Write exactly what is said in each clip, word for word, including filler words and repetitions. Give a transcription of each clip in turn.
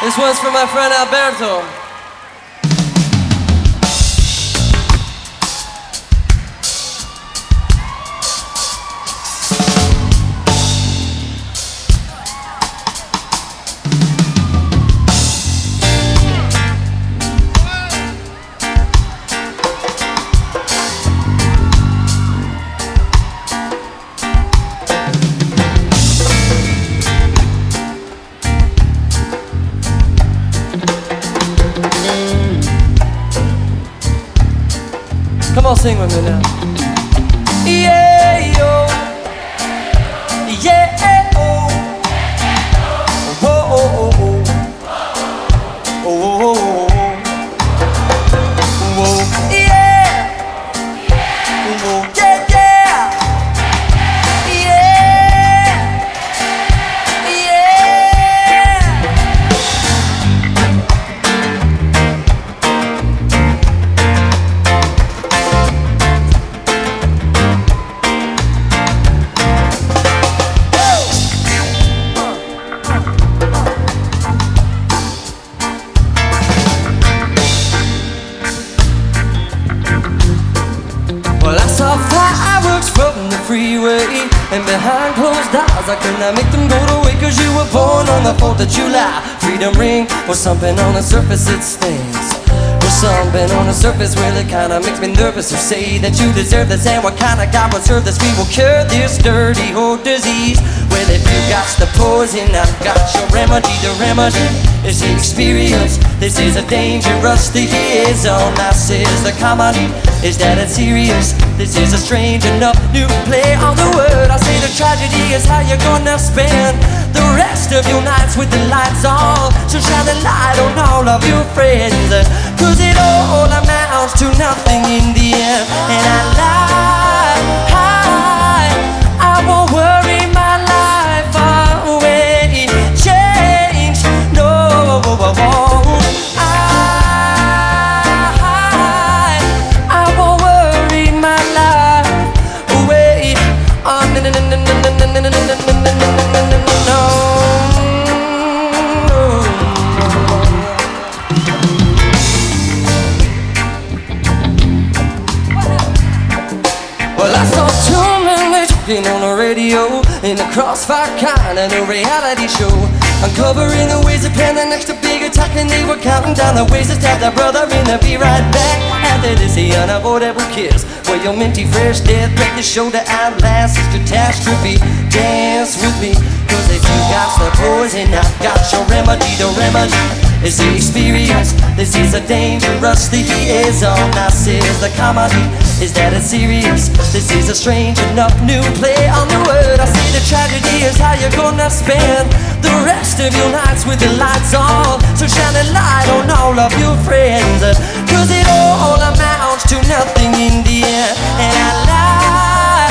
This one's for my friend Alberto. Come on, sing with me now. Yeah, yo. Yeah, oh. Oh, oh, oh, oh. Oh, oh, oh, oh. Oh, yeah. Oh, yeah, yeah. Yeah. Yeah. Well, I saw fireworks from the freeway, and behind closed doors I could not make them go away. Cause you were born on the fourth of July. Freedom ring was something on the surface it stings. Was something on the surface, well it kinda makes me nervous to say that you deserve this. And what kind of God would serve this? We will cure this dirty old disease. Well, if you got the poison, I've got your remedy. The remedy is the experience. This is a dangerous disease. All I say is the comedy is that it's serious. This is a strange enough new play on the word. I say the tragedy is how you're gonna spend the rest of your nights with the lights on. So shine the light on all of your friends, cause it all amounts to nothing in the end. And I lie, I won't worry my life away. Change, no, I won't. I, I won't worry my life away. Oh, no, no, no, no, no, no, no, no, no, no, no, no. Well, I saw two men talking on the radio in a crossfire kind of a reality show, uncovering the ways of planning next to big attack. And they were counting down the ways to stab their brother in and be right back. After this, the unavoidable kiss, where your minty fresh death break the show to outlast this catastrophe. Dance with me, cause if you got the poison, I've got your remedy. The remedy is the experience. This is a dangerous disease. All I see is the comedy is that it's serious. This is a strange enough new play on the word. I see the tragedy is how you're gonna spend the rest of your nights with the lights on. So shine a light on all of your friends, cause it all amounts to nothing in the end. And I lie,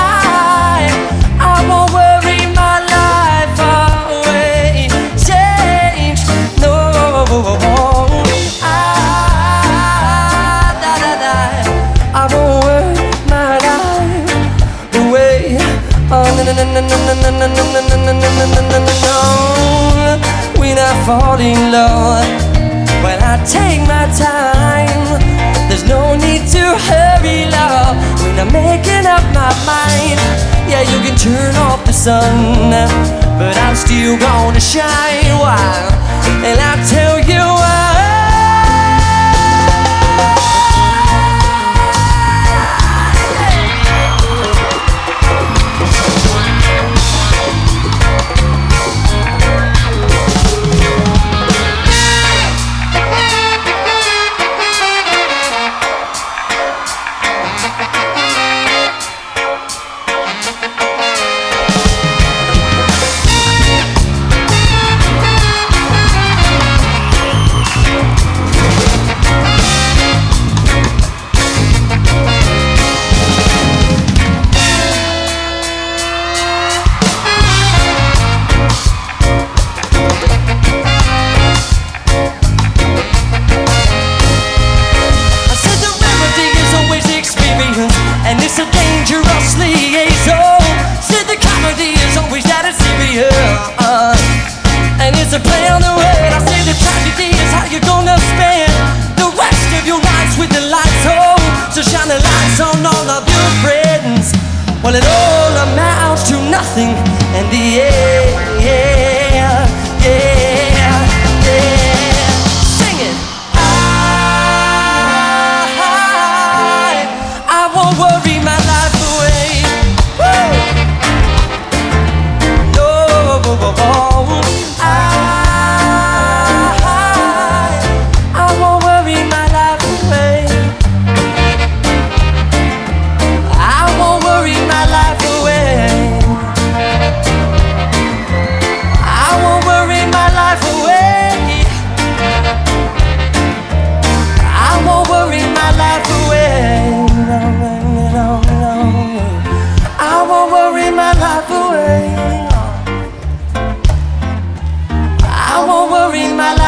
I won't worry my life away. Change, no, I won't. I, da, da, da, I won't worry my life away. Oh, no, no, no, no, no, no, no, no, no, no, no, no, no, no, no. When I fall in love, when I take my time, there's no need to hurry, love. When I'm making up my mind, yeah, you can turn off the sun, but I'm still gonna shine. Why? And I'll tell you why.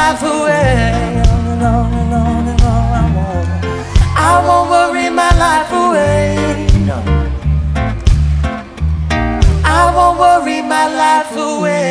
life away. On and on and on and on I won't. I won't worry my life away. No. I won't worry my life away.